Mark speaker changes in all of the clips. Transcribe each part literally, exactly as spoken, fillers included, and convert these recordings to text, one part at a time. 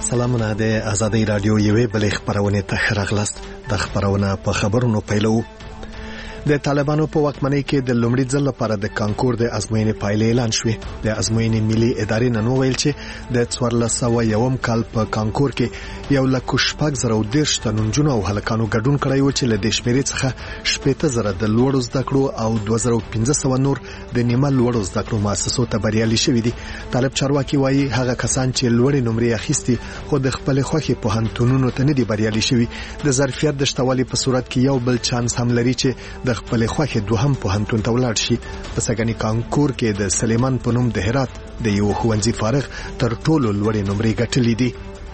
Speaker 1: سلامونه د آزادۍ رادیو یوې بلې خبرونه ته ښه راغلاست. د خبرونه په خبرونو پیلو. د طالبانو په واکمنۍ کې د لومړي ځل لپاره د کانکور د ازموینې پایلې اعلان شوې. د ازموینې ملي ادارې نن وویل چې د څوارلس سوه یوم کال په کانکور کې یو لک شپږ زره او دېرش تنو نجونو او هلکانو ګډون کړی و چې له دې شمېرې څخه شپېته زره د لوړو زده کړو او دوه زره پنځه سوه نور د نیمه لوړو زده کړو مؤسسو ته بریالي شوي دي. طالب چارواکي وایي هغه کسان چې لوړې نمرې اخیستي خو د خپل خوښې پوهنتونونو ته نه دي بریالي شوي، د ظرفیت د شتوالي په صورت کې یو بل چانس هم لري چې د خپل خوښې دوهم پوهنتون ته ولاړ شي. په سږني کانکور کې د سلیمان په نوم د هرات د یو ښوونځي فارغ تر ټولو لوړې نمرې ګټلې دي.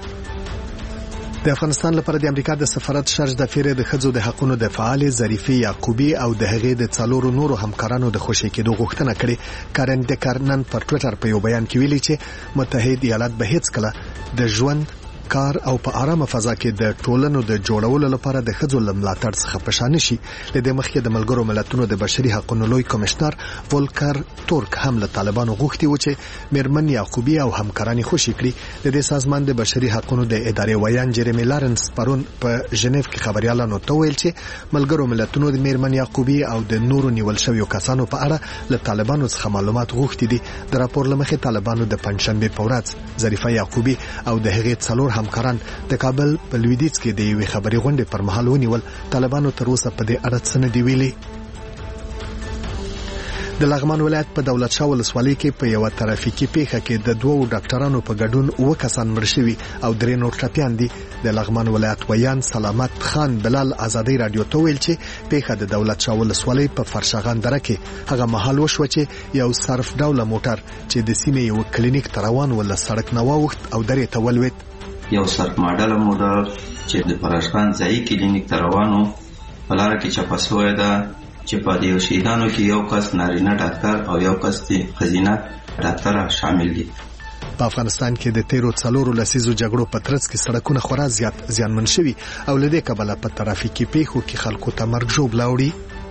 Speaker 1: د افغانستان لپاره د امریکا د سفارت شرج د فیر د خځو د حقوقو د فعال ظریفي یعقوبي او د هغې د څلورو نورو همکارانو د خوشی کېدو غوښتنه کړې. کارن دکارنن پر ټوئیټر په یو بیان کې ویلي چې متحد ایالات به هیڅ کله د ژوند کار او په آرامه فضا کې د ټولنو د جوړولو لپاره د خځو ملاتړ څخه پښانه شي. لدې مخکې د ملګرو ملتونو د بشري حقوقو لوی کمشنر ولکر تورک هم له طالبانو غوښتي و چې میرمن یعقوبي او همکارانی خوشی کړي. د دې سازمان د بشري حقوقو د ادارې ویان جرمی لارنس پرون په ژنیف کې خبريالانو ته ویل چې ملګرو ملتونو د میرمن یعقوبي او د نورو نیول شویو کسانو په اړه له طالبانو څخه معلومات غوښتي دي. د راپور لمخې طالبانو د پنځشنبه په ورځ ظریفه یعقوبي او د هغې څلور همکاران د کابل په لویدیځ کې د یوې خبري غونډې پر مهال ونیول. طالبانو تر اوسه په دې اړه څه نه دی ویلي. د لغمان ولایت په دولت شاه ولسوالۍ کې په یو ترافیکي پیښه کې د دوو ډاکټرانو په ګډون اوه کسان مړ شوي او درې نور ټپیان دي. د لغمان ولایت ویان سلامت خان بلال آزادۍ رادیو ته ویل چې پیښه د دولت شاه ولسوالۍ په فرشغان دره کې هغه مهال وشوه چې یو صرف ډوله موټر چې د سیمې یو کلینیک ته روان و له سړک نه واوښت او درې ته ولوېد.
Speaker 2: یو سرک ماډل موټر چې د فرشغان ځایي کلینیک ته روانو په لاره کې چپه شوې ده چې په دې شهیدانو کې یو کس نارینه ډاکټر او یو کس ښځینه ډاکټر شامل دي.
Speaker 1: په افغانستان کې د تیرو څلورو لسیزو جګړو په ترڅ کې سړکونه خورا زیات زیانمن شوي او له دې کبله په ترافیکي پیښو کې خلکو ته مرګ ژوبله وړي.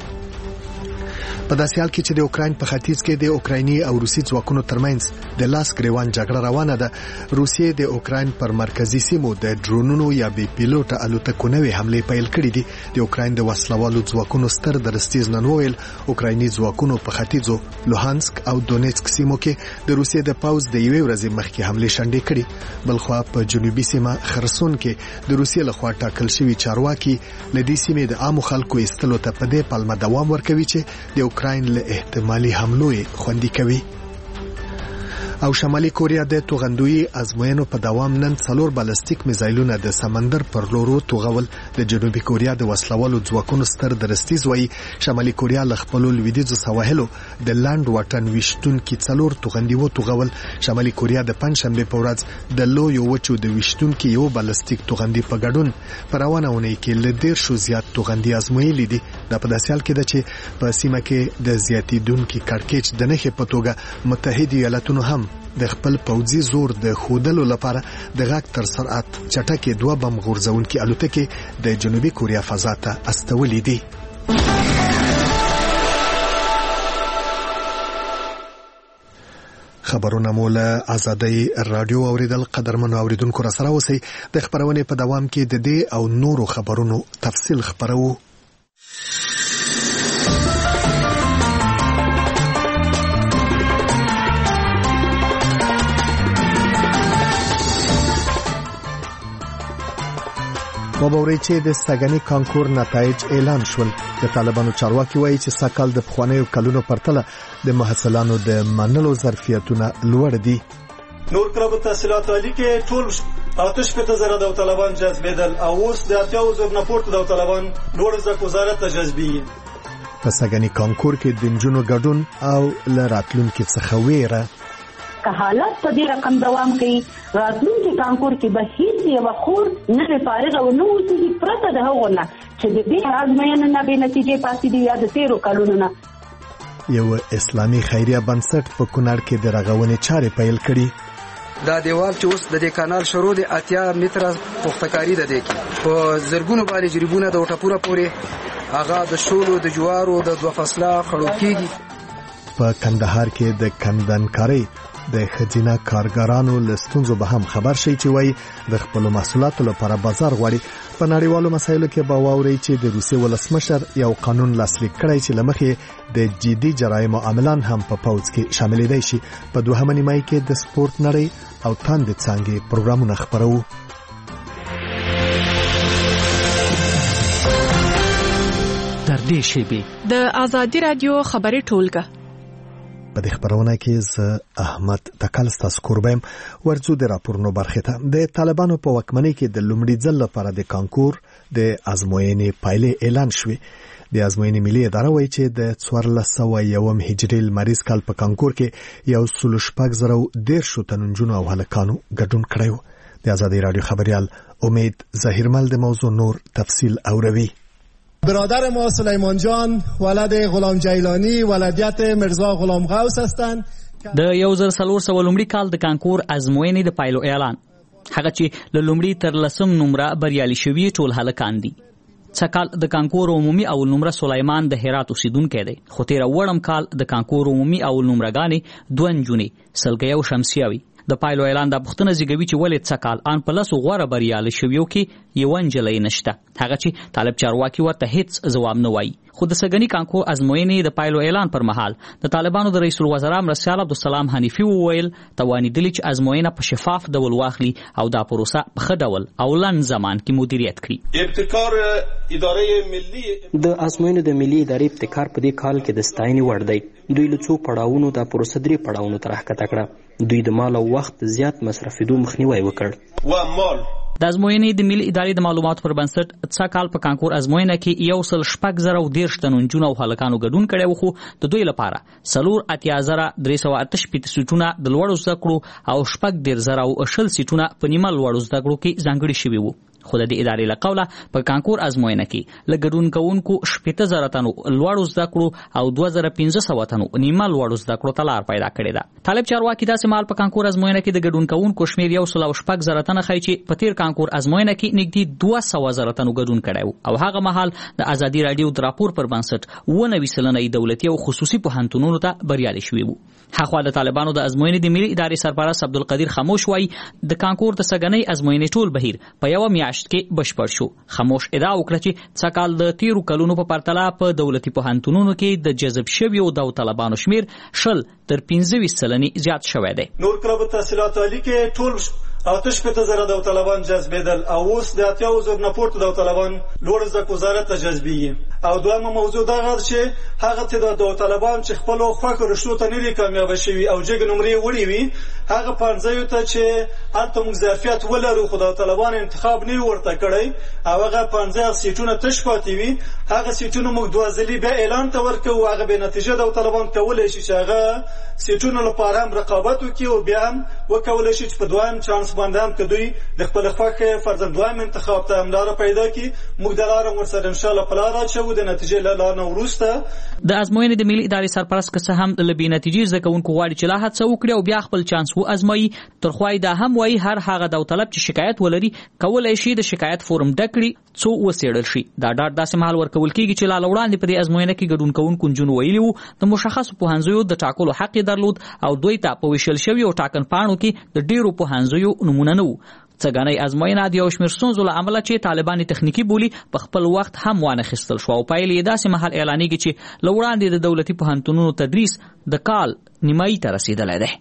Speaker 1: په داسې حال کې چې د اوکراین په ختیځ کې د اوکرایني او روسي ځواکونو ترمنځ د لاس ګریوان جګړه روانه ده، روسیې د اوکراین پر مرکزی سیمو د ډرونونو یا بې پیلوټه الوتکو نوې حملې پیل کړې دي. د اوکراین د وسلوالو ځواکونو ستر درستیز نن وویل اوکرایني ځواکونو په ختیځو لوهانسک او دونیتسک سیمو کې د روسیې د پاوز د یوې ورځې مخکې حملې شنډې کړې. بلخوا په جنوبي سیمه خرسون کې د روسیې لخوا ټاکل شوی چارواکي ل دې سیمې د عامو خلکو ایستلو ته په دې پلمه دوام ورکوي چې د اوکراین له احتمالي حملو خوندي کوي. او شمالي کوریا د توغندوی ازموینو په دوام نن څلور بالستیک میزایلونه د سمندر پر لورو توغول. د جنوبي کوریا د وسلوالو ځواکونو ستر درستیز وایي شمالي کوریا له خپلو لویدیځو سواحلو د لاند واټن ویشتونکي څلور توغندي و توغول. شمالي کوریا د پنځشنبه په ورځ د لویو وچو د ویشتونکي یو بالستیک توغندي په ګډون په روانه اونۍ کې له دېرشو زیات توغندي ازمویلي دي. دا په داسې حال کې ده چې په سیمه کې د زیاتیدونکي کړکېچ د نښې په توګه متحد ایالتونو هم د خپل پوځي زور د خودلو لپاره د غاک تر سرعت چټکې دوه بم غورځونکي الوتکې د جنوبي کوریا فضا ته استولې دي. خبرونه مولا آزادۍ رادیو اوریدل. قدرمنو اوریدونکو را سره اوسئ. د خبرونې په دوام کې د دې او نورو خبرونو تفصیل خبرو. وبوري چې د سږني کانکور نتایج اعلان شول. د طالبانو چارواکي وایي چې سکهال د پخوانیو کلونو پرتله د محصلانو د منلو ظرفیتونه لوړ دي.
Speaker 3: نور کړه تحصیلات عالی کې ټول آتش په زره د طالبان جذبېدل او اوس د اتیاو زر نه پورته د طالبان لوړ ځکه وزارت ته جذبي.
Speaker 1: په سږني کانکور کې د نجونو ګډون او لراتلونکو څخه ویره
Speaker 4: که حالات په دې رقم دوام کوي راتلونکي کانکور کې به هیڅ یو خور نه فارغ او نه وځي پرته د هغو نه چې د دې ازموینې نه به نتیجې پاتې دي یا د تیرو کلونو نه.
Speaker 1: یو اسلامي خیریه بنسټ په کونړ کې د رغونې چارې پیل کړي.
Speaker 5: دا دیوال چې اوس د دې کانال شروع دی اتیا متره پختکاری ده. د کې په زرګونو باندې جریبونه د وټپوره پورې هغه د شولو د جوارو د دوه فصله خړو کېږي.
Speaker 1: په کندهار کې د کندنکارۍ د ښځینه کارګرانو له ستونزو به هم خبر شي چې وایي د خپلو محصولاتو لپاره بازار غواړي. په نړیوالو مسایلو کې به واورئ چې د روسیې ولسمشر یو قانون لاسلیک کړی چې له مخې د جدي جرایمو عاملان هم په پوځ کې شاملېدای شي. په دوهمه نیمایي کې د سپورت نړۍ او تاندې څانګې پروګرامونه خپروو.
Speaker 6: تر دې شیبې د ازادي رادیو خبري ټولګه
Speaker 1: په دې خبرونه کې ز احمد تکل ستاسو کوربم ورڅو د راپورونو برخه ته د طالبانو په واکمنۍ کې د لومړي ځل لپاره د کانکور د ازموینې پایلې اعلان شوې. د ازموینې ملي اداره وایي چې د څوارلس سوه یوم هجري لمریز کال په کانکور کې یو سل شپږ زره دیرش تنو نجونو او هلکانو ګډون کړی و. د ازادي رادیو خبريال امید ظهیرمل د موضوع نور تفصیل اوروي.
Speaker 7: برادر ما سلیمان جان ولد غلام جیلانی ولدیت مرزا غلام غوث هستند.
Speaker 8: د یو زر څلور سوه لومړي کال د کانکور ازموینې د پایلو اعلان. هغه چې له لومړي تر لسم نمره بریالي شوي ټول هلکان دي. څکال د کانکور عمومي اول نمره سلیمان د هرات اوسیدونکی دی، خو تیر وړم کال د کانکور عمومي اول نمرګانې دوه نجونې سلګۍ او شمسیه وي. د پایلو اعلان د پښتنه زیږوي چې ولې څکال ان په لاسو غوړه بریالي شویو کې یو انجلۍ نشته. هغه چې طالب چارواکي ورته هیڅ ځواب نه وایي. خو د سګنی کانکور ازموینې د پایلو اعلان پر مهال د طالبانو د رئیس الوزرا مرسیال عبدالسلام حنیفي وویل توانیدلی چې ازموینه په شفاف ډول واخلي او دا پروسه په ښه ډول او لنډ زمان کې مدیریت کړي.
Speaker 3: ابتکار ادارې ملي
Speaker 9: د ازموینې د ملي ادارې ابتکار په دې کال کې د ستاینې وړ دی. دوی له څو پړاوونو د پروسه درې پړاوونو ته راښکته کړه. دوی د مال او وخت زیات مصرفېدو مخنیوی وکړ.
Speaker 3: و مال
Speaker 8: د ازموینې د ملي ادارې د معلوماتو پر بنسټ څا کال په کانکور ازموینه کې یو سل شپږ زره او دیرش تنو نجونو او هلکانو ګډون کړی و، خو د دوی لپاره څلور اتیا زره درې سوه اته شپېته سیټونه د لوړو زده کړو او شپږ دېرش زره او شل سیټونه په نیمه لوړو زده کړو کې ځانګړي شوي وو. خو د دې ادارې له قوله په کانکور ازموینه کې له ګډون کوونکو شپېته زره تنو لوړو زده کړو او دوه زره پنځه سوه تنو نیمه لوړو زده کړو ته لار پیدا کړې ده. طالب چارواکي داسې مهال په کانکور ازموینه کې د ګډون کوونکو شمېر یو سل او شپږ زره تنه ښیي چې په تیر کانکور ازموینه کې نږدې دوه سوه زره تنو ګډون کړی و او هغه مهال د ازادي رادیو د راپور پر بنسټ اووه نوي سلنه دولتي او خصوصي پوهنتونونو ته بریالي شوي وو. هغه د طالبانو د ازموینې د ملي ادارې سرپرست عبدالقدیر خاموش وایي د کانکور د سګنۍ ازموینې ټول بهیر په یوه میاشت کې بشپړ شو. خاموش ادعا وکړه چې څا کال د تیرو کلونو په پرتله په دولتي پوهنتونونو کې د جذب شویو داوطلبانو شمیر شل تر پنځه ویشت سلنې زیات شوی دی.
Speaker 3: نور کلب تحصیلات عالی کې ټول آته شپېته زره داوطلبان جذبېدل او اوس د اتیاو زره نه پورته داوطلبان لوړ زده کړو وزارت ته جذبېږي. او دویمه موضوع دا غواړي چې هغه تعداد داوطلبان چې خپلو خوښو رشتو ته نه دي کامیابه شوي او جګ نمرې وړي وي هغه پنځیو ته چې هلته موږ ظرفیت ولرو خو داوطلبان انتخاب نه ورته کړی او هغه پنځه سیټونه تش پاتې وي هغه سیټونه موږ دوه ځلې بیا اعلان ته ورکوو هغه بې نتیجه داوطلبان کولی شي چې هغه سیټونو لپاره هم رقابت وکړي او بیا هم وکولی شي چې په دویم چانس باندې هم که دوی د خپل خوښې فرضاً دویم انتخاب ته هم لاره پیدا کړي موږ د لاره ورسره انشاءالله په لاره اچوو د نتیجې له لاره نه وروسته.
Speaker 8: د ازموینې د ملي ادارې سرپرست که څه هم له بې نتیجې زده کوونکو غواړي چې لا هڅه وکړي او بیا خپل چانس وازمایي. تر خوا یې دا هم وایي هر هغه داوطلب چې شکایت ولري کولی شي د شکایت فورم ډک کړي څو وڅېړل شي. دا ډاډ داسې مهال ورکول کېږي چې لا له وړاندې په دې ازموینه کې ګډون کوونکو نجونو ویلي وو د مشخصو پوهنځیو د ټاکلو حق یې درلود او دوی ته په ویشل شویو ټاکنپاڼو کې د ډېرو پوهنځیو نومونه نه وو. څګنۍ ازموینه د یو شمېر ستونزو له امله چې طالبان تخنیکي بولي په خپل وخت هم وانخیستل شو او پایلې یې داسې مهال اعلانېږي چې له وړاندې د دولتي پوهنتونونو تدریس د کال نیمایي ته رسېدلی دی.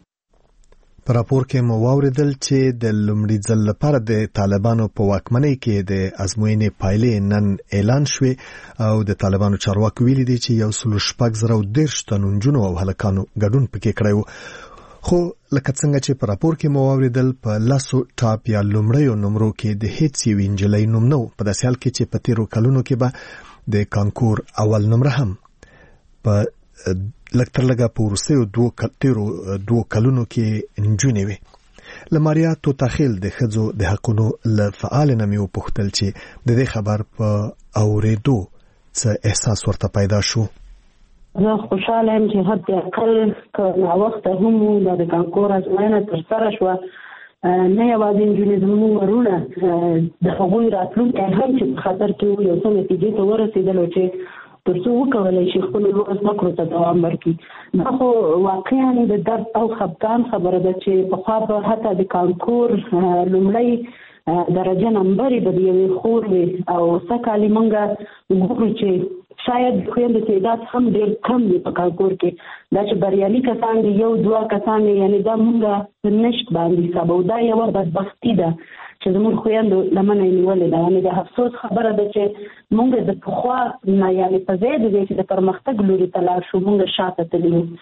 Speaker 1: په راپور کې مو واوریدل چې د لومړي ځل لپاره د طالبانو په واکمنۍ کې د ازموینې پایلې نن اعلان شوې او د طالبانو چارواکي ویلي دي چې یو سل شپږ زره او دېرش تنو نجونو او هلکانو ګډون پکې کړی و. خو لکه څنګه چې په راپور کې مو واوریدل په لاسو ټاپ یا لومړیو نمرو کې د هیڅ یوې نجلۍ نوم نه و په داسې حال کې چې په تیرو کلونو کې به د کانکور اول نمره هم په لږ تر لږه په وروستیو دوو تیرو دوو کلونو کې نجونې وې. له ماریا توتاخیل د ښځو د حقونو له فعال نه مې وپوښتل چې د دې خبر په اورېدو څه احساس ورته پیدا شو.
Speaker 4: زه خوشاله یم چې حتی اقل که ناوخته هم د کانکور ازموینه ترسره شوه نه یوازې نجونې زموږ ورونه د هغوی راتلونکی هم چې په خطر کې یو څه نتیجې ته ورسېدلو چې تر څو وکولای شي خپل زده کړو ته دوام ورکړي. دا خو واقعا د درد او خفګان خبره ده چې پخوا به حتی د کانکور لومړی درجه نمبر به د یوې خور وي او سږکال موږ ګورو چې شاید خویندو تعداد هم ډېر کم وي په کانکور کې. دا چې بریالي کسان دي یو دوه کسان دي، یعنې دا موږ په نشت باندې حسابوو. دا یوه بدبختي ده چې زموږ خویندو لمنه یې نیولې ده. یعنې د افسوس خبره ده چې موږ د پخوا نه یعنې په ځای د دې چې د پرمختګ لوري ته لاړ شو موږ شاته تللي یو.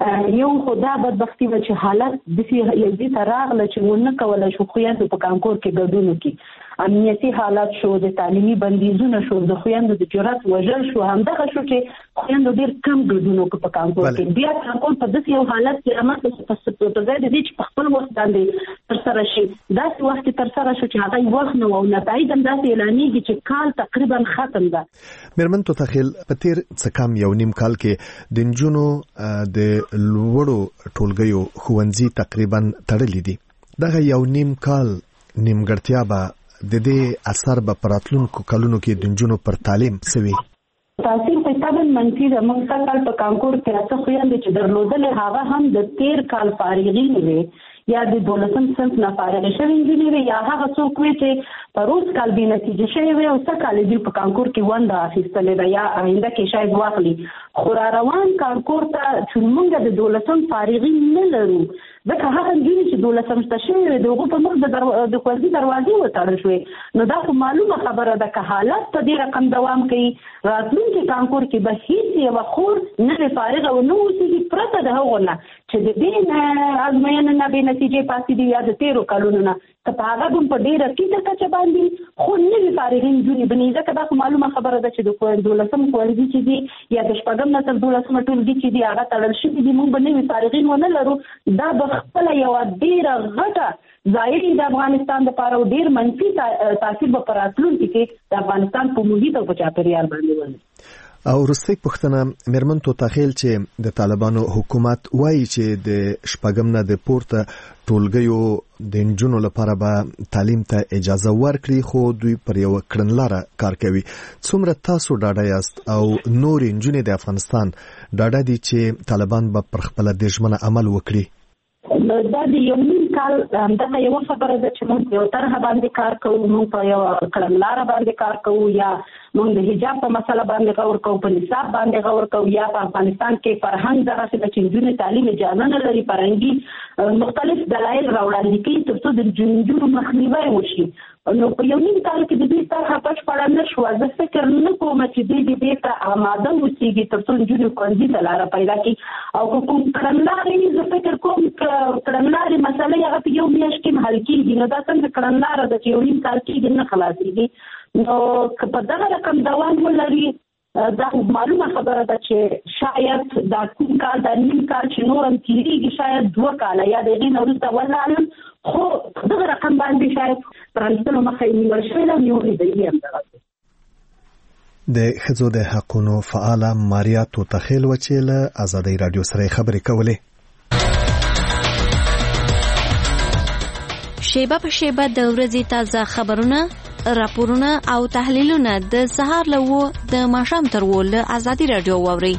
Speaker 4: یو خو دا بدبختي وه چې حالت داسې یو دې ته راغله چې ونه کولی شو خویندو په کانکور کې ګډون وکړي. امنیتي حالات شو، د تعلیمي بندیزونه شو، د خویندو د جرأت وژل شو. همدغه شو چې خویندو ډېر کم ګډون وکړو په کانکور کې. بیا کانکور په داسې یو حالت کې رامنځته شو په ځای د دې چې په خپل وخت باندې ترسره شي، داسې وخت کې ترسره شو چې هغه وخت نه و او نتایج هم داسې اعلانېږي چې کال تقریبا ختم ده.
Speaker 1: مېرمن توتخیل، په تېر څه کم یو نیم کال کې د نجونو د لوړو ټولګیو ښوونځي تقریبا تړلي دي. دغه یو نیم کال نیمګړتیا به د دې اثر به په راتلونکو کلونو کې د نجونو پر تعلیم څه وي؟
Speaker 4: تاثیر خو طبعا منفي ده. موږ سږ کال په کانکور کې اته خویندې چې درلودلې هغه هم د تېر کال فارغین وې یا د دولسم صنف نه فارغې شوې نجونې وې یا هغه څوک وې چې په روز کال بې نتیجې شوې وې او سږ کال دوی په کانکور کې ونډه اخیستلې ده یا آینده کې شاید واخلي. خو را روان کانکور ته چې موږ د دولسم فارغین نه لرو، ځکه هغه نجونې چې دولسم ته شوې وې د هغو په مخ د ښوونځي دروازې وتړل شوې. نو دا خو معلومه خبره ده که حالت په دې رقم دوام کوي راتلونکي کانکور کې به هېڅ یوه خور نوې فارغه ونه اوسېږي پرته د هغو نه چې د دې ازموینې نه بې نتیجې پاتې دي یا د تېرو کلونو نه. که په هغه هم په ډېره ټیټه کچه باندې خو نوي فارغین نجونې بني، ځکه دا خو معلومه خبره ده چې د دولسم ښوونځي چې دي یا د شپږم نسل دولسمه ټولګي چې دي هغه تړل شوي دي. موږ به نوي فارغین ونه لرو. دا به خپله یوه ډېره غټه ضایع د افغانستان لپاره او ډېر منفي تاثیر به په راتلونکي کې د افغانستان په محیط او په چاپېریال باندې ولري.
Speaker 1: او وروستۍ پوښتنه مېرمن توتخیل، چې د طالبانو حکومت وایي چې د شپږم نه د پورته ټولګیو د نجونو لپاره به تعلیم ته اجازه ورکړي، خو دوی پر یوه کړنلاره کار کوي. څومره تاسو ډاډه یاست او نورې نجونې د افغانستان ډاډه دي چې طالبان به پر خپله د ژمنه عمل وکړي؟
Speaker 4: دا د یو نیم کال همدغه یوه خبره ده چې موږ په یو طرحه باندې کار کوو، موږ په یوه کړنلاره باندې کار کوو، یا موږ د حجاب په مسله باندې غور کوو، په نصاب باندې غور کوو، یا په افغانستان کې فرهنګ دغسې ده چې نجونې تعلیم اجازه نه لري، فرهنګي مختلف دلایل راوړاندې کوي تر څو د نجونو مخنیوی وشي. نو په یو نیم کال کې د دوی طرحه بشپړه نه شوه. زه فکر نه کوم چې دوی د دې ته آماده اوسېږي تر څو نجونې ښوونځي ته لاره پیدا کړي. او که کوم کړنلارې زه فکر کوم کړنلارې مسله هغه په یو میاشت کې حل کېږي. نو دا څنګه کړنلاره ده چې یو نیم کال کېږي نه خلاصېږي. نو که په دغه رقم دوام ولري دا معلومه خبره ده چې شاید دا کوم کال دا نیم کال چې نور هم تېرېږي شاید دوه کاله یا د هغې نه وروسته ولعلم، خو دغه رقم باندې شاید پرانیستلو مخه یې نیول شوې ده او نیولې ده یې همدغسې.
Speaker 1: د ښځو د حقونو فعاله ماریا توتخیل وه چې له ازادۍ راډیو سره خبرې کولې.
Speaker 10: شیبه په شیبه د ورځې تازه خبرونه، راپورونه او تحلیلونه د سهار له اوه د ماښام تر اوه له ازادي راډیو واورئ.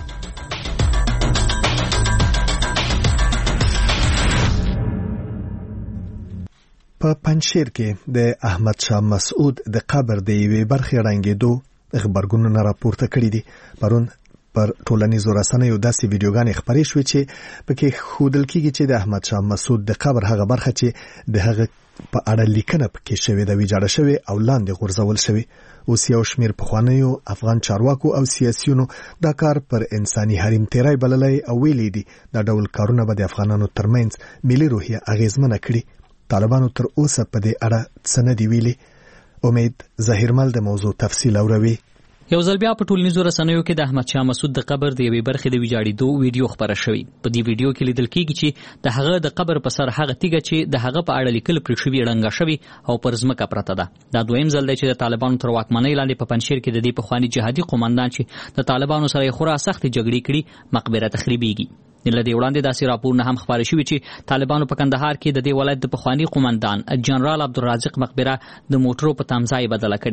Speaker 1: په پنجشیر کې د احمد شاه مسعود د قبر د یوې برخې ړنګېدو غبرګونونه راپورته کړي دي. پرون پر ټولنیزو رسنیو داسې ویډیوګانې خپرې شوې چې پکې ښودل کېږي چې د احمد شاه مسعود د قبر هغه برخه چې د هغه په اړه لیکنه پکې شوې ده ویجاړه شوې او لاندې غورځول شوې. اوس یو شمېر پخوانیو افغان چارواکو او سیاسیونو دا کار پر انساني حریم تیری بللی او ویلي دي دا ډول کارونه به د افغانانو ترمنځ ملي روحیه اغېزمنه کړي. طالبانو تر اوسه په دې اړه څه نه دي ویلي. امید ظهیرمل د موضوع تفصیل اوروي.
Speaker 8: یو ځل بیا په ټولنیزو رسنیو کې د احمد شاه مسعود د قبر د یوې برخې د ویجاړېدو ویډیو خپره شوې. په دې ویډیو کې لیدل کېږي چې د هغه د قبر په سر هغه تیږه چې د هغه په اړه لیکل پرې شوي ړنګه شوې او پر ځمکه پرته ده. دا دویم ځل دی چې د طالبانو تر واکمنۍ لاندې په پنجشیر کې د دې پخواني جهادي قومندان چې د طالبانو سره یې خورا سختې جګړې کړي مقبره تخریبېږي. له دې وړاندې داسې راپورونه هم خپاره شوي چې طالبانو په کندهار کې د دې ولایت د پخواني قومندان جنرال عبدالرازق مقبره د موټرو په تمځای بدله کړې ده.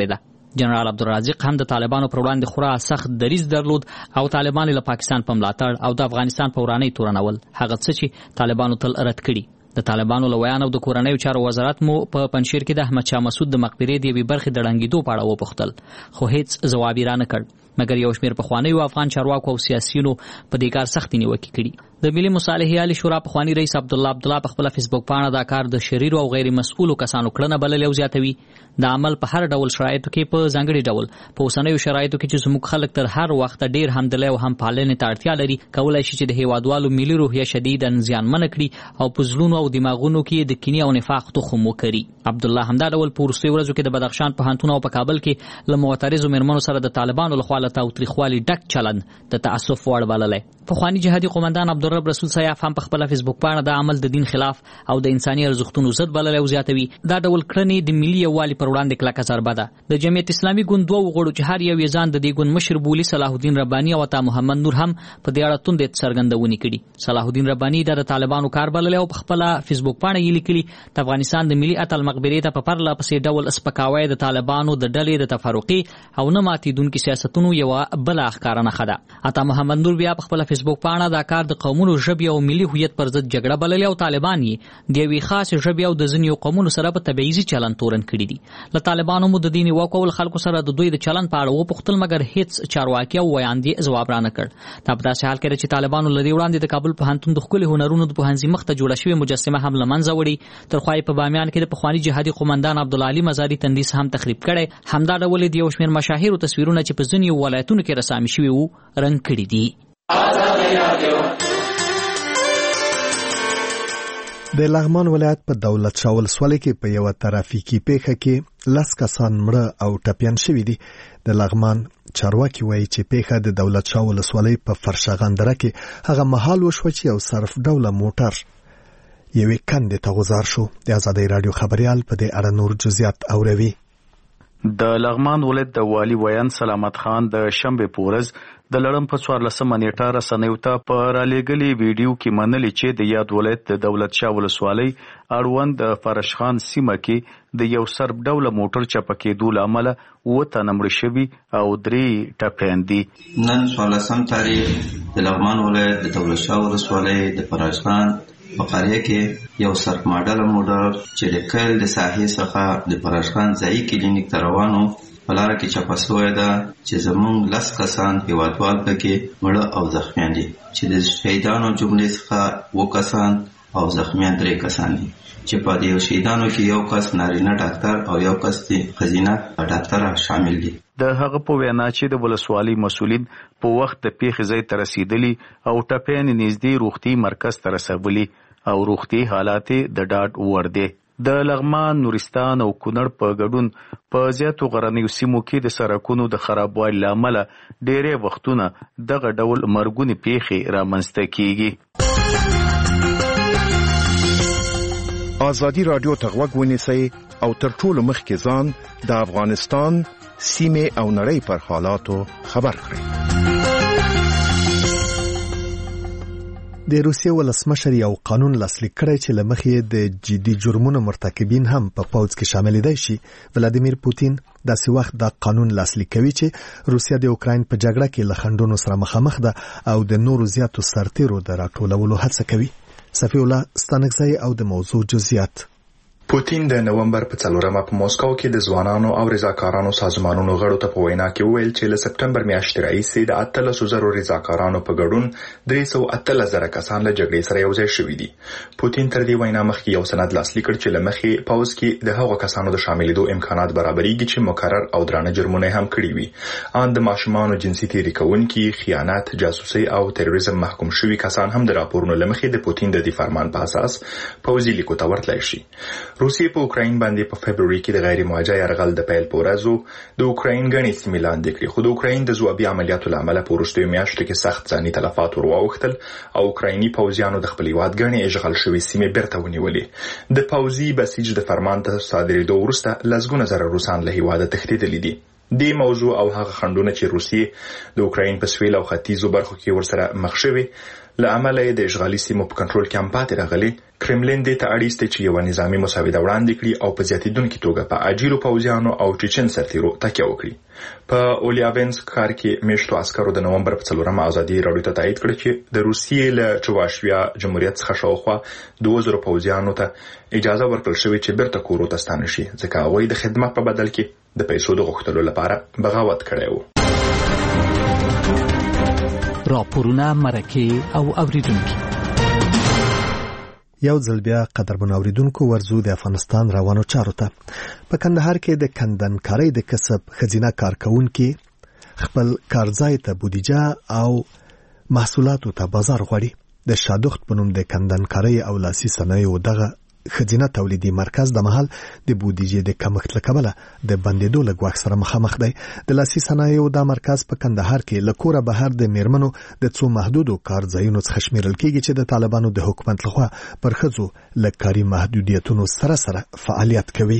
Speaker 8: جنرال عبدالرازق هم د طالبانو پر وړاندې خورا سخت دریځ درلود او طالبان له پاکستان په ملاتړ او د افغانستان په ورانۍ تورنول هغه څه چې طالبانو تل رد کړي. د طالبانو له ویان او د کورنیو چارو وزارت مو په پنځشیر کې د احمد شاه مسعود د مقبرې د یوې برخې د ړنګېدو په اړه وپوښتل خو هیڅ ځواب یې رانه کړ مګر یو شمېر پخوانیو افغان چارواکو او سیاسیونو په دې کار سختې نیوکې کړي. د ملي مصالحې عالي شورا پخوانی رئیس عبدالله عبدالله په خپله فیسبوک پاڼه دا کار د شریرو او غیر مسؤلو کسانو کړنه بللې او زیاتوي د عمل په هر ډول شرایطو کې په ځانګړي ډول په اوسنیو شرایطو کې چې زموږ خلک تر هر وخت ډیر همدلۍ او هم پالنې ته اړتیا لري کولای شي چې د هیوادوالو ملي روحیه شدیدا زیانمنه کړي او په زړونو او دماغونو کې د کینې او نفاق تخم وکري. عبدالله همدا ډول په وروستیو ورځو کې د بدخشان پوهنتون او په کابل کې له معترضو مېرمنو سره د طالبانو لخوا له تاوتریخوالي ډک چلند د تاسف وړ بللی. پخوانی جهادي قومندان عبدالرب رسول سیاف هم په خپله فیسبوک پاڼه دا عمل د دین خلاف او د انساني ارزښتونو ضد بللی او زیاتوي دا ډول کړنې د ملي یووالي پر وړاندې کلکه ضربه ده. د جمعیت اسلامي ګوند دوه غړو چې هر یو یې ځان د دې ګوند مشر بولي صلاح الدین رباني او عطا محمد نور هم په دې اړه توندې څرګندونې کړي. صلاح الدین رباني دا د طالبانو کار بللی او په خپله فیسبوک پاڼه یې لیکلي د افغانستان د ملي اتل مقبرې ته په پرله پسې ډول سپکاوی د طالبانو د ډلې د تفرقي او نه ماتېدونکي سیاستونو یوه بله ښکاره نښه ده. عطا محمد نور بیا په خپله فیسبوک پاڼه دا کار د قومونو ژبې او ملي هویت پر ضد جګړه بللې او طالبان یې د یوې خاصې ژبې او د ځینو قومونو سره په تبعیضي چلند تورن کړي دي. له طالبانو مو د دې نیوکو ول خلکو سره د دوی د چلند په اړه وپوښتل مګر هیڅ چارواکي او ویاندې ځواب رانه کړ. دا په داسې حال کې چې طالبانو له دې وړاندې د کابل پوهنتون د ښکلي هنرونو د پوهنځي مخ ته جوړه شوې مجسمه هم له منځه وړي. تر خوا یې په بامیان کې د پخواني جهادي قومندان عبدالعلي مزاري تندیس هم تخریب کړی. همدا ډول د یو شمېر مشاهیرو تصویرونه چې په ځینو ولایتونو کې رسامي شوي وو رنګ کړي دي.
Speaker 1: د لغمان ولایت په دولت شاه ولسوالۍ کې په یوه ترافیکي پیښه کې لس کسان مړه او ټپیان شوي دي. د لغمان چارواکي وایي چې پیښه د دولت شاه ولسوالۍ په فرشغندره کې هغه مهال وشوه چې یو صرف ډوله موټر یوې کندې ته غوځار شو. د ازادۍ راډیو خبریال په دې اړه نور جزئیات اوروي.
Speaker 11: د لغمان ولایت د والي ویان سلامت خان د شنبه پورز د لړم په څوارلسمه نیټه رسنیو ته په رالیږلي ویډیو کې منلي چې د یاد ولایت د دولت شاه ولسوالۍ اړوند د فرشخان سیمه کې د یو سرب ډوله موټر چپه کېدو له امله اووه تنه مړه شوي او درې ټپیان دي.
Speaker 2: نن څوارلسم تاریخ د لغمان ولایت د دولت شاه ولسوالۍ د فرشخان په قریه کې یو سرب ماډل موټر چې د کل د ساحې څخه د فرشخان ځایي کلینیک ته روانو په لاره کې چپه سوې ده چې زموږ لس کسان هیوادوال پکې مړه او زخمیان دي چې د شهیدانو جملې څخه اووه کسان او زخمیان درې کسان دي چې په دې شهیدانو کې یو کس نارینه ډاکټر او یو کس ښځینه ډاکټره شامل دي.
Speaker 11: د هغه په وینا چې د ولسوالۍ مسؤلین په وخت د پیښې ځای ته رسیدلي او ټپیان نږدې روغتي مرکز ته رسولي او روغتي حالات د ډاډ وړ دي. د لغمان، نورستان او کونړ په ګډون په زیاتو غرنیو سیمو کې د سړکونو د خرابوالي له امله ډېری وختونه دغه ډول مرګونې پیښې رامنځته کیږي.
Speaker 12: ازادي راډیو ته غوږ ونیسئ او تر ټولو مخکې ځان د افغانستان سیمې او نړۍ پر حالاتو خبر کړئ.
Speaker 1: د روسیې ولسمشر یو قانون لاسلیک کړی چې له مخې د جدي جرمونو مرتکبین هم په پوځ کې شاملېدای شي. ولادیمیر پوتین داسې وخت دا قانون لاسلیک کوي چې روسیه د اوکراین په جګړه کې له خنډونو سره مخامخ ده او د نورو زیاتو سرتیرو د راټولولو هڅه کوي. صفی الله ستانکزی او د موضوع جزئیات.
Speaker 13: پوتین د نومبر په څلورمه په موسکو کې د ځوانانو او رضاکارانو سازمانونو غړو ته په وینا کې وویل چې له سپټمبر میاشتې راهیسې د اتلسو زرو رضاکارانو په ګډون درې سوه اتلس زره کسان له جګړې سره یوځای شوي دي. پوتین تر دې وینا مخکې یو سند لاسلیک کړ چې له مخې پوځ کې د هغو کسانو د شاملېدو امکانات برابرېږي چې مکرر او درانه جرمونه هم کړي وي. ان د ماشومانو جنسي تېري کوونکي، خیانت، جاسوسي او تروریزم محکوم شوي کسان هم د راپورونو له مخې د پوتین د دې فرمان په اساس پوځي لیکو ته ورتلای شي. روسیې په اوکراین باندې په فبروري کې د غیر موجه یرغل د پیل په ورځو د اوکراین غني سیمې لاندې کړې، خو د اوکراین د ځوابي عملیاتو له امله په وروستیو میاشتو کې سخت ځاني تلفات ور واوښتل او اوکرایني پوځیانو د خپل هیواد غني اشغال شوې سیمې بیرته ونیولې. د پوځي بسیج د فرمان تر صادرېدو وروسته لسګونه زره روسان له هیواده تښتېدلي دي. دې موضوع او هغه خنډونه چې روسیې د اوکراین په سویل او ختیځو برخو کې ورسره مخ شوي له امله یې د اشغالي سیمو په کنټرول کې هم پاتې راغلی. کرملین دې ته اړ ایستی چې یوه نظامي مسودې وړاندې کړي او په زیاتېدونکې توګه په اجیرو پوځیانو او چچن سرتیرو تکیه وکړي. په اولیابینسک ښار کې میشتو عسکرو د نومبر په څلورمه ازادي راډیو ته تایید کړ چې د روسیې له چواشویا جمهوریت څخه شاوخوا دوه زره پوځیانو ته اجازه ورکړل شوې چې بیرته کورو ته ستانه شي، ځکه هغوی د خدمت په بدل کې د پیسو د غوښتلو لپاره بغاوت کړی و.
Speaker 14: راپورونه، مرکې او اوریدونکي.
Speaker 1: یو ځل بیا قدرمن اوریدونکو ورزو د افغانستان روانو چارو ته. په کندهار کې د کندنکارۍ د کسب ښځینه کارکونکي خپل کارځای ته بودیجه او محصولاتو ته بازار غواړي. د شادوخت په نوم د کندنکارۍ او لاسي صنایعو دغه ښځینه تولیدي مرکز د مهال د بودیجې د کمښت له کبله د بندېدو له ګواښ سره مخامخ دی. د لاسي صنایعو دا مرکز په کندهار کې له کوره بهر د میرمنو د څو محدودو کارځایونو څخه شمیرل کېږي چې د طالبانو د حکومت لخوا پر ښځو له کاري محدودیتونو سره سره فعالیت کوي.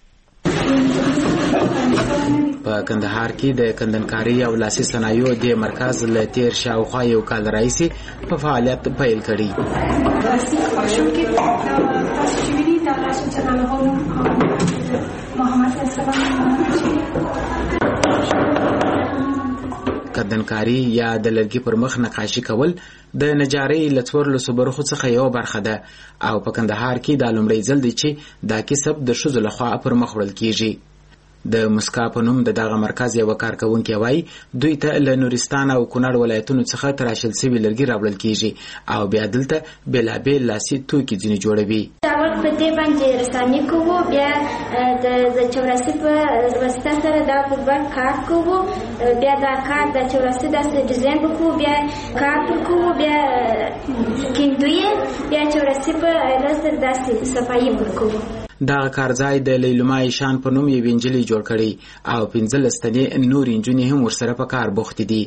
Speaker 15: په کندهار کې د کندنکارۍ او لاسي صنایعو د مرکز له تیر شاوخوا یو کال راهیسې په فعالیت پیل کړی. کندنکاري یا د لرګي پر مخ نقاشي کول د نجارۍ له څوارلسو برخو څخه یوه برخه ده او په کندهار کې دا لومړی ځل دی چې دا کسب د ښځو لخوا پر مخ وړل کیږي. د مسکا په نوم د دغه مرکز یو کارکونکي وایي دوی ته له نورستان او کونړ ولایتونو څخه تراشل سوي لرګي راوړل کیږي او بیا دلته بېلابېل لاسي توکي ځینې جوړوي.
Speaker 16: اول په دې باندې رسامي کوو، بیا د چوراسي په واسطه سره دا په بر کار کوو، بیا دا کار د چوراسي داسې ډیزاین وکړو، بیا کار کوو، بیا کیندوی، بیا چوراسي په داسې داسې صفایي ورکوو.
Speaker 15: دغه کارځای د لیلما ایشان په نوم یوې نجلۍ جوړ کړی او پنځلس تنې نورې نجونې هم ورسره په کار بوختې دي.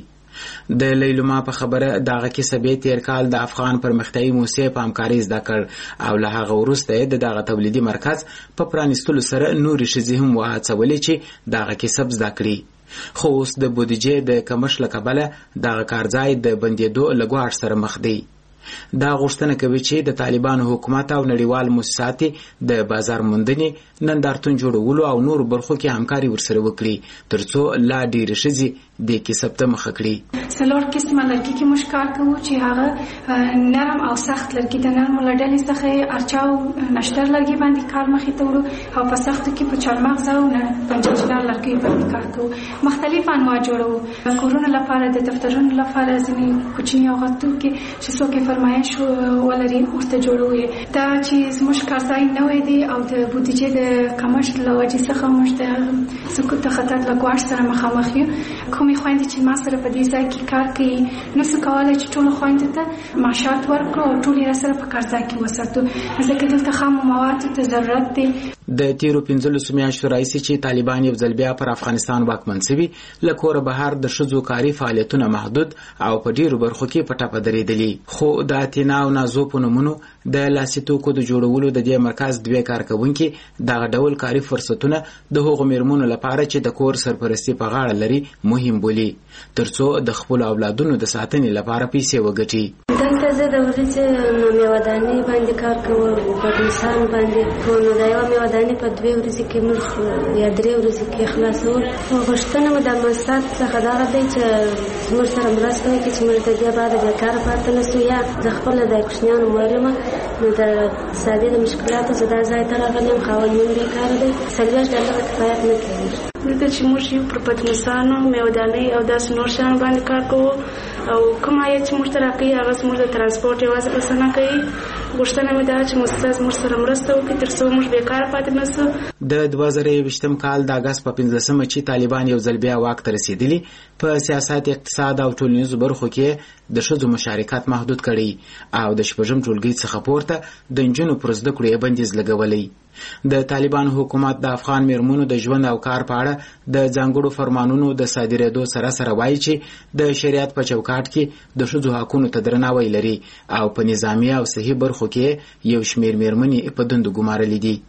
Speaker 15: د لیلما په خبره دغه کسب یې تیر کال د افغان پرمختیایي موسسې په همکارۍ زده کړ او له هغه وروسته یې د دغه تولیدي مرکز په پرانیستلو سره نورې ښځې هم وهڅولې چې دغه کسب زده کړي. خو اوس د بودیجې د کمښت له کبله دغه کارځای د بندېدو له ګواښ سره مخ دی. دا غوښتنه کوي چې د طالبانو حکومت او نړیوال مؤسسات د بازار موندنې، نندارتون جوړولو او نورو برخو کې همکاري ورسره وکړي ترڅو لا ډېرې ښځې د کسب ته مخه کړي.
Speaker 17: څلور قسمه لرګي کې موږ کار کوو چې هغه نرم او سخت لرګي د نرمو له ډلې څخه ارچا او نشتر لرګي باندې کار مخې ته وړو او په سختو کې په چارمغز او پنجرچدار لرګي باندې کار کوو. مختلف انواع جوړوو، کورونو لپاره، د دفترونو لپاره، ځینې کوچني او غټ توکي چې څوک فرمایش ولري ورته جوړوي. دا چې زموږ کارځای نوی دی او د بودیجې د کمښت له وجې څخه موږ د سقوط د خطر له ګواښ سره مخامخ یو. کومې خویندې چې ما سره په دې ځای کې کار کوي نشو کولی چې ټولو خویندو ته معاشات ورکړو او ټول یې راسره په کارځای کې وساتو، ځکه دلته خامو موادو ته ضرورت دی.
Speaker 15: د تیرو پنځلسو میاشتو راهیسې چې طالبان یو ځل بیا پر افغانستان واکمن سوي، له کوره بهر د ښځو کاري فعالیتونه محدود او په ډیرو برخو کې په ټپه درېدلي. خو د اتینا او نازو په نومونو د لاسي توکو د جوړولو د دې مرکز دوې کارکوونکي دغه ډول کاري فرصتونه د هغو میرمنو لپاره چې د کور سرپرستي په غاړه لري مهم بولي ترڅو د خپلو اولادونو د ساتنې لپاره پیسې وګټي.
Speaker 16: دلته زه د ورځې میوهدانۍ باندې کار کوم، په انسان باندې نو د یوه میوهدانۍ په دوې ورځې کې موږ یا درې ورځې کې خلاصوو. غوښتنه مو د مؤسسات څخه دغه دی چې زموږ سره مرسته وکړي چې موږ د دې بعده بیکاره پاتې نه سو، یا زه خپله د کوچنیانو مور یم نو د اقتصادي د مشکلاتو زه دا ځای ته راغلی یم، خاوند مې هم بیکاره دی، څلوېښت ډالره کفایت نه کوي. دلته چې موږ یو پر پتنوسانو، میوهدانۍ او داسې نور شیانو باندې کار کوو او کوم عاید چې موږ ته راکوي هغه زموږ د ترانسپورټ یوازې پیسه نه کوي. غوښتنه مې ده چې مؤسسه زموږ سره مرسته وکړي تر څو موږ بیکاره پاتې نه سو.
Speaker 15: د دوه زره یوویشتم کال د اګست په پنځلسمه چې طالبان یو ځل بیا واک ته رسېدلي، په سیاست، اقتصاد او ټولنیزو برخو کې د ښځو مشارکت محدود کړی او د شپږم ټولګي څخه پورته د نجونو پر زده کړو یې بندیز لګولی. د طالبان حکومت د افغان میرمنو د ژوند او کار په اړه د ځانګړو فرمانونو د صادرېدو سره سره وایي چې د شریعت په چوکاټ کې د ښځو حقونو ته درناوی لري او په نظامي او صحي برخو کې یو شمېر میرمنې په دندو ګمارلې دي.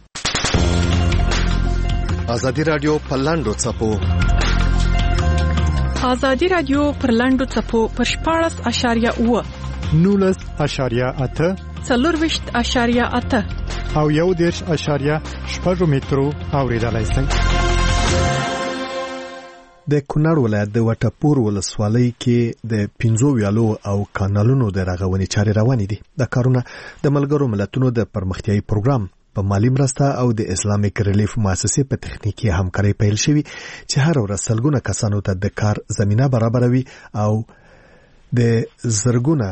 Speaker 1: ازادي راډیو په لاندو څپو
Speaker 6: ازادي راډیو پر لاندو څپو پر شپاړس اشاریه اوه
Speaker 7: نولس اشاریه اته
Speaker 6: څلورویشت اشاریه اته
Speaker 7: او یو دېرش اشاریه شپږ مترو اوریدلای شئ.
Speaker 1: د کونړ ولایت د وټپور ولسوالۍ کې د پنځو ویالو او کانالونو د رغونې چارې روانې دي. د کارونه د ملګرو ملتونو د پرمختیايي پروګرام په مالی مرسته او د اسلامیک ریلیف مؤسسې په تخنیکی همکارۍ پیل شوی چې هر ورځ سلګونه کسانو ته د کار زمينه برابروي او د زرګونه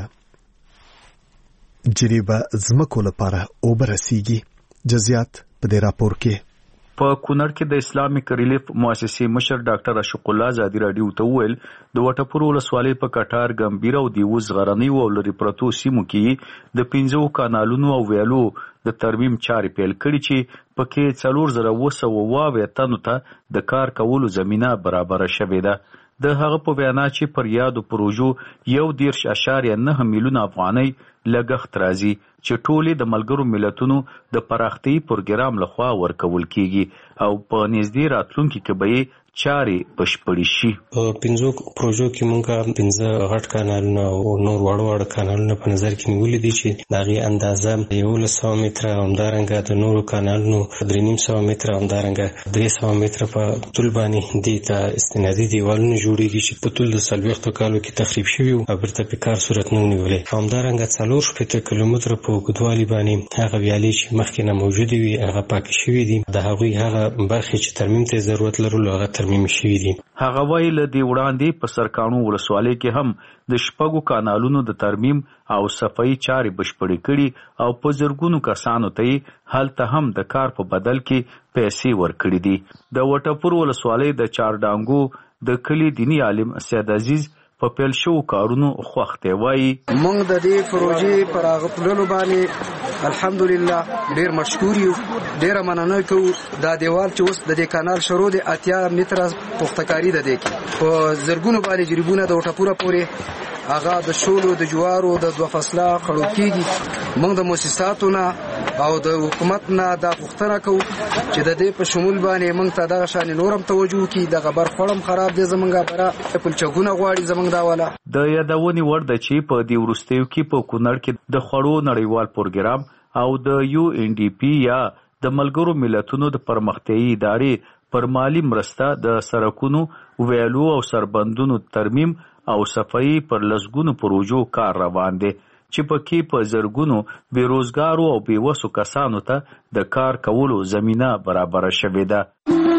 Speaker 1: جریبه زمکو لپاره اوبرسیږي. جزئیات په دې راپور کې.
Speaker 11: په کونړ کې د اسلامیک ریلیف مؤسسې مشر ډاکټر اشق الله ازادي رادیو ته وویل د وټپور ولسوالۍ په کټار ګمبیر او دیوز غرنۍ او لری پرتو سیمو کې د پنځو کانالونو او ویالو د ترمیم چارې پیل کړي چې پکې څلور زره اوه سوه اووه تنو ته د کار کولو زمينه برابر شوې ده. د هغه په بیان چې پر یادو پروژو یو دېرش اشاریه نه میلیون افغانۍ لګښت راځي چې ټولې د ملګرو ملتونو د پراختیايي پروګرام لخوا ورکول کیږي او په نږدې راتلونکي کې به چارې بشپړې شي.
Speaker 18: په پنځو پروژو کې موږ پنځه غټ کانالونه او نور وړ وړ کانالونه په نظر کې نیولې دي چې د هغې اندازه یولس سوه متره او همدارنګه د نورو کانالونو درې نیم سوه متره او همدارنګه درې سوه متره په طول باندې دې ته استنادي دیوالونه جوړېږي چې په طول د څلوېښتو کالو کې تخریب شوي او بیرته په کار صورت نه ونیولې. همدارنګه څلور شپېته کیلومتره په اوږدوالي باندې هغه ویالې چې مخکې نه موجودې وي هغه پاکې شوي دي. د هغوی هغه برخې چې ترمیم ته ضرورت لرلو هغه ترمیم شوي دي.
Speaker 11: هغه وایي له دې وړاندې په سرکانو ولسوالۍ کې هم د شپږو کانالونو د ترمیم او صفایي چارې بشپړې کړي او په زرګونو کسانو ته هلته هم د کار په بدل کې پیسې ورکړي دي. د وټپور ولسوالۍ د چارډانګو د کلي دینی عالم سید عزیز په پیل شو کارونو خوښته وایي
Speaker 5: موږ د دې پروژې پر هغه پلانو باندې الحمدلله ډیر مشکور یو. ډیر مننه کوو. دا دیوال چې اوس د دې کانال شروع دی اتیا متره پختکاری ده دی کې په زرګونو باندې جریبونه د وټپوره پورې هغه د شولو د جوارو د دوه فصله خړو کېږي. موږ د مؤسساتو نه او د حکومت نه دا پوښتنه کوو چې د دې په شمول باندې موږ ته دغه شان نورم توجه وکړي. دغه برخوړم خراب دی زمونږ برا پلچګونه غواړي زمونږ دا والا.
Speaker 11: د یادونې وړ ده چې په دې وروستیو کې په کونړ کې د خوړو نړیوال پروګرام او د یو ان ډي پی یا د ملګرو ملتونو د پرمختیايي ادارې پر مالی مرسته د سړکونو ویالو او سربندونو ترمیم او صفایي پر لسګونو پروژو کار روان دی چې پکې په زرګونو بیروزګارو او بیوسو کسانو ته د کار کولو زمينه برابر شوې ده.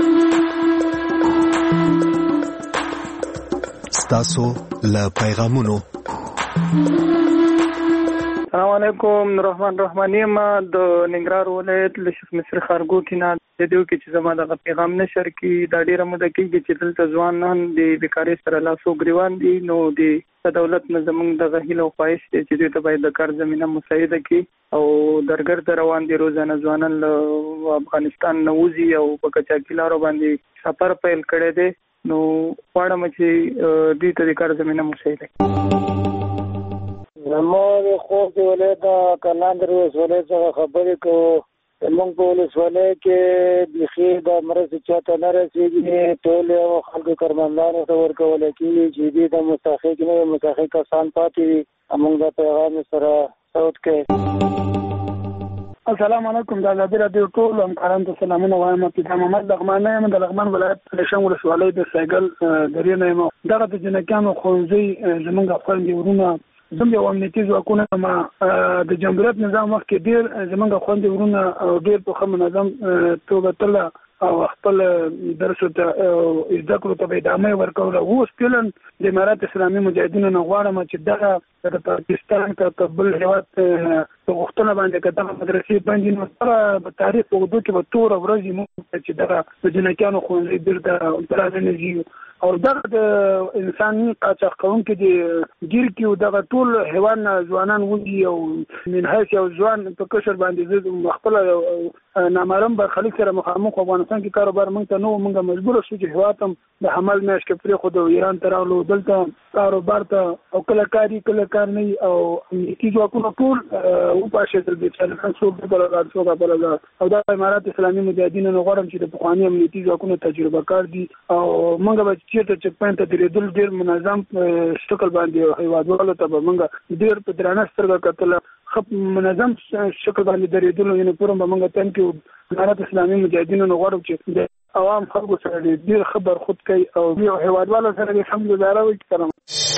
Speaker 1: ستاسو له پیغامونو.
Speaker 19: السلام علیکم. رحمان رحماني ما د ننګرهار ولایت له شیخ مصر خارګو کې نه د دې کې چې زما د پیغام نشر کې دا ډیره موده کېږي چې دلته ځوان نه د بیکارۍ سره لاسو ګریوان دي. نو د دولت نه زموږ د غهیل او خواهش دی چې دوی ته باید د کار زمینه مساعده کړي او درګرد روان دي. روزانه ځوانان له افغانستان نه وځي او په کچاکي لارو باندې سفر پیل کړی دی. نو غواړم چې دوی ته د کار زمینه مساعده کړي.
Speaker 20: زموږ د خوست ولایت د کلاندر ولسوالۍ څخه خبرې کوو. زموږ په ولسوالۍ کې بیخي د مرستې چاته نه رسېږي. ټول یو خلکو کارمندانو ته ورکولی کېږي چې دوی د مستحق نه وي مستحق کسان پاتې وي. موږ د پیغام سره صوت کوي.
Speaker 21: السلام علیکم. د ازادي راډیو ټول همکارانو ته سلامونه وایم. پیدا محمد لغمان یم د لغمان ولایت لشن ولسوالۍ د سایګل درې نه یم. دغه د جنکیانو ښوونځي زموږ خویندې ورونه زموږ یو امنیتي ځواکونه ما د جمهوریت نظام وخت کې ډېر زموږ خویندې ورونه ډېر په ښه منظم توګه تله او خپل درسو ته زده کړو ته به ادامه ورکوله. اوس فعلا د امارات اسلامي مجاهدینو نه غواړم چې دغه د پاکستان که بل هېواد په غوښتنه باندې که دغه مدرسې بندي نو سره په تاریخ په اوږدو کې به توره ورځ موږ چې دغه د جنکیانو ښوونځي بېرته پراننځي او دغه د انساني قاچاق کوونکي د ګیر کې دغه ټول حیوان ځوانان وځي او من حیث یو ځوان په کشر باندې زه خپله نامعلوم برخلیک سره مخامخ افغانستان کې کاروبار موږ ته نه و. موږ مجبوره شو چې هېواد هم د حمل میاشت کې پرېښودو ایران ته راغلو. دلته کاروبار ته او کله کاري کله کار نه او امنیتي ځواکونه ټول او پاشل به څلور څو په لاره څو په لاره او د امارات اسلامي مجاهدینو نو غواړم چې د بخوانی امنیتي ځواکونو تجربه کار دي او موږ به چیرته چک پوینټ ته درېدل ډیر منظم شکل باندې هیوادوالو ته به موږ ډیر په درانه سترګه کتل خپ منظم شکل باندې درېدل یو پرم به موږ تم کې امارات اسلامي مجاهدینو نو غواړم چې عوام خلکو سره ډیر خبر خود کوي او هیوادوالو سره هم گزاره وکړم.